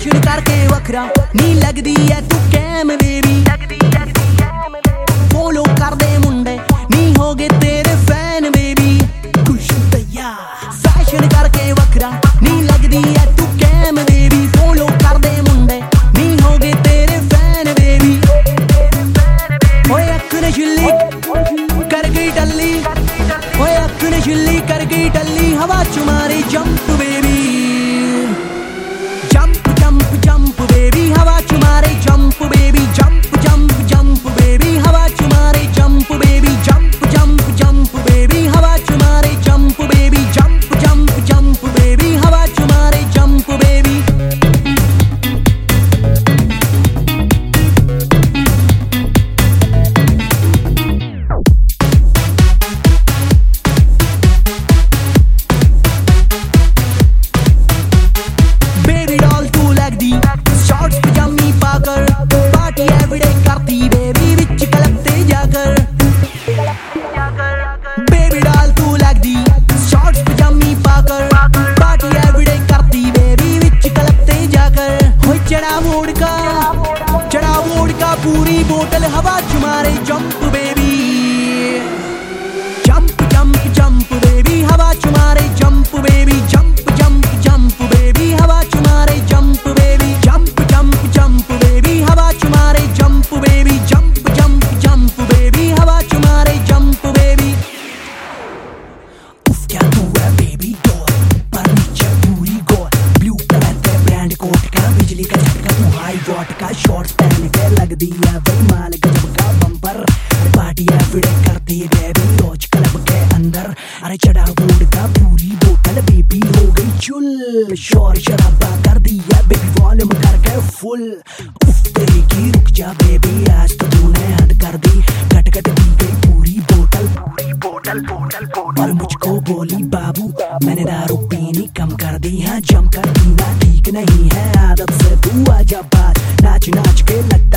Fashion करके वखरा नी लगदी है तू कैम बेबी। फॉलो कर दे मुंडे नी हो गए तेरे फैन बेबी। खुश तैयार फैशन करके वखरा नी लगदी है तू कैम बेबी। फॉलो कर दे मुंडे नी हो गए तेरे फैन बेबी। ओए अख नशीली कर गई टल्ली, ओए अख नशीली कर गई टल्ली, हवा च मारी jump baby. Jump jump jump baby, हवा च मारे jump baby. Jump jump jump baby, हवा च मारे jump baby. Jump jump jump baby, हवा च मारे jump baby. Jump jump jump baby, हवा च मारे जंप बेबी। बेबी डॉल तू लगदी शॉर्ट्स पजामी पाकर, पार्टी एवरीडे करती बेबी विच क्लब ते जाकर। बेबी डॉल तू लगदी शॉर्ट्स पजामी पाकर, पार्टी एवरीडे करती बेबी विच क्लब ते जाकर। हो चढ़ा वोडका पूरी बोतल, हवा च मारे jump baby. Jump jump jump baby, हवा च मारे jump baby. Jump jump jump baby, हवा च मारे jump baby. Jump jump jump baby, हवा च मारे jump baby. Jump jump jump baby, हवा च मारे जंप बेबी। उफ क्या तू है बेबी डॉल, पर नीचे पूरी गोल। ब्लू कलर के ब्रांड कोट का, बिजली का झटका तू हाई वॉट का। शॉर्ट्स पहन के लगदी है वही माल गजब का बम्पर। पार्टी एवरीडे करती बेबी रोज क्लब के अंदर। अरे चढ़ा वोडका पूरी बोतल बेबी हो गई चुल। शोर शराबा कर दिया बेबी वॉल्यूम करके फुल। उफ तेरी की रुक जा बेबी, आज तो तूने हद कर दी। घट घट दी गई पूरी बोतल, पूरी बोतल बोतल बोतल। और मुझको बोली बाबू मैंने दारू पीनी कम कर दी। हाँ जम कर पीना ठीक नहीं है आदत से, तू आजा बाज नाच नाच के लग